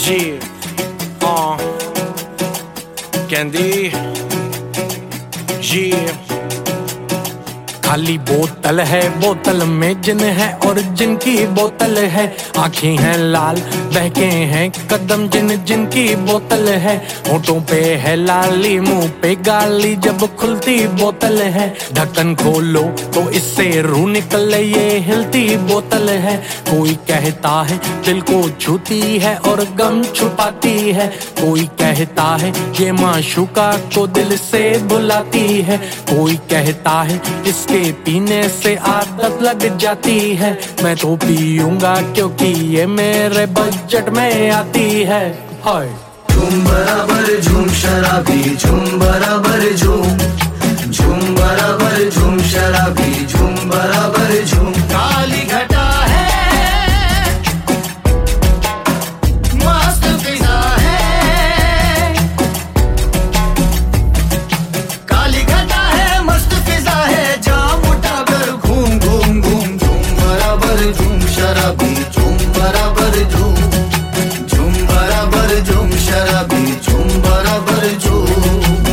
Shit, कहंदी ये खाली बोतल है, बोतल में जिन है और जिनकी बोतल है। आंखें हैं लाल, बहके हैं कदम जिन जिनकी बोतल है। होठों पे है लाली, मुंह पे गाली, जब खुलती बोतल है। ढक्कन खोलो तो इससे रूह निकले, ये हिलती बोतल है। कोई कहता है दिल को छूती है और गम छुपाती है। कोई कहता है ये माशूका को दिल से बुलाती है। कोई कहता है इसके पीने से आदत लग जाती है। मैं तो पीऊंगा क्योंकि ये मेरे बजट में आती है। हाय झूम बराबर झूम शराबी, झूम बराबर झूम, झूम बराबर झूम शराबी, झूम बराबर झूम। काली घटा है, मस्त फिजा है। काली घटा है, मस्त फिजा है, जाम उठाकर घूम घूम घूम। झूम बराबर झूम शराबी, झूम बराबर झूम, झूम बराबर झूम शराबी, झूम बराबर झूम।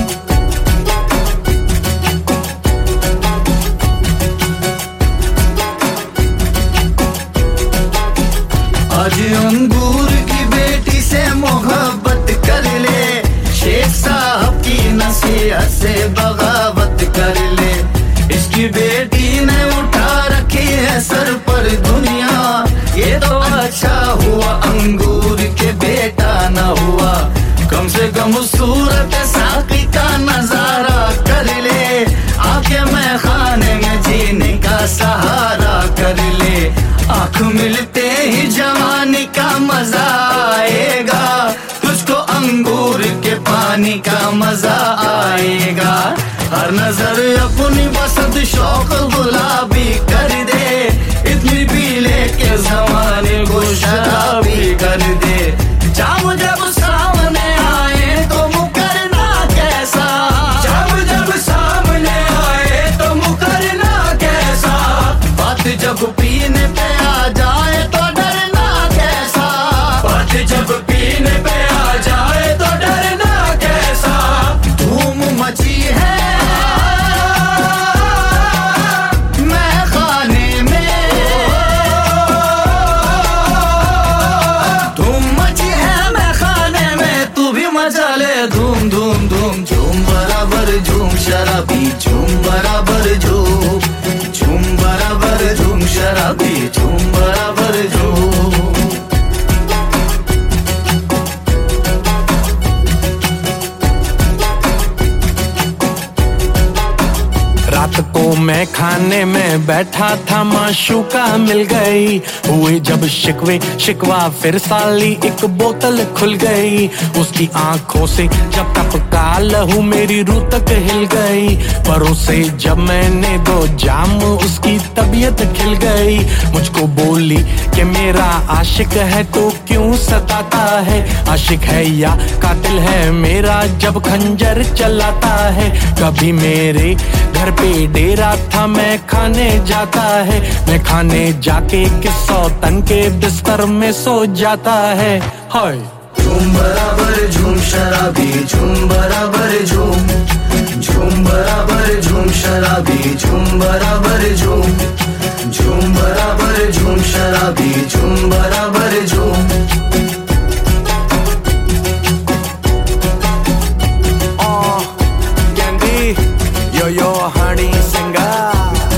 आज अंगूर की बेटी से मोहब्बत कर ले, शेख साहब की नसीहत से बगावत कर ले। इसकी बेटी ने उठा रखी है सर पर दुनिया, ये तो अच्छा हुआ अंगूर के बेटा न हुआ। कम से कम सूरत साकी का नजारा कर ले, आके मैं खाने में जीने का सहारा कर ले। आंख मिलते ही जवानी का मजा आएगा, तुझको अंगूर के पानी का मजा आएगा। हर नजर अपनी पसंद शौक गुलाबी कर दे, इतनी पी ले के जमाने को शराबी कर दे। जाम जब सामने आए तो मुकरना कैसा, जाम जब सामने आए तो मुकरना कैसा। बात जब पीने पे आ जाए तो डरना कैसा, बात जब पीने पे आ जाए तो डरना कैसा। धूम मची है मैं खाने में, धूम मची है मैं खाने में, तू भी मजा ले धूम धूम धूम। झूम बराबर झूम शराबी, झूम बराबर झूम, झूम बराबर झूम शराबी, झूम बराबर झूम। रात को मैं खाने में बैठा था, माशूका मिल गई। हुए जब शिकवे शिकवा फिर साली एक बोतल खुल गई। उसकी आंखों से जब टपका लहू मेरी रूह तक हिल गई। पर उसे जब मैंने दो जाम उसकी तबीयत खिल गई। मुझको बोली कि मेरा आशिक है तो क्यों सताता है। आशिक है या कातिल है मेरा जब खंजर चलाता है। कभी मेरे घर पे डेरा था मैं खाने जाता है। मैं खाने जाके किस सौतन के बिस्तर में सो जाता है। हाय झूम बराबर झूम शराबी, झूम बराबर झूम, झूम बराबर झूम शराबी, झूम बराबर झूम, झूम बराबर झूम शराबी, झूम बराबर झूम। कहंदी यो यो हनी सिंगा।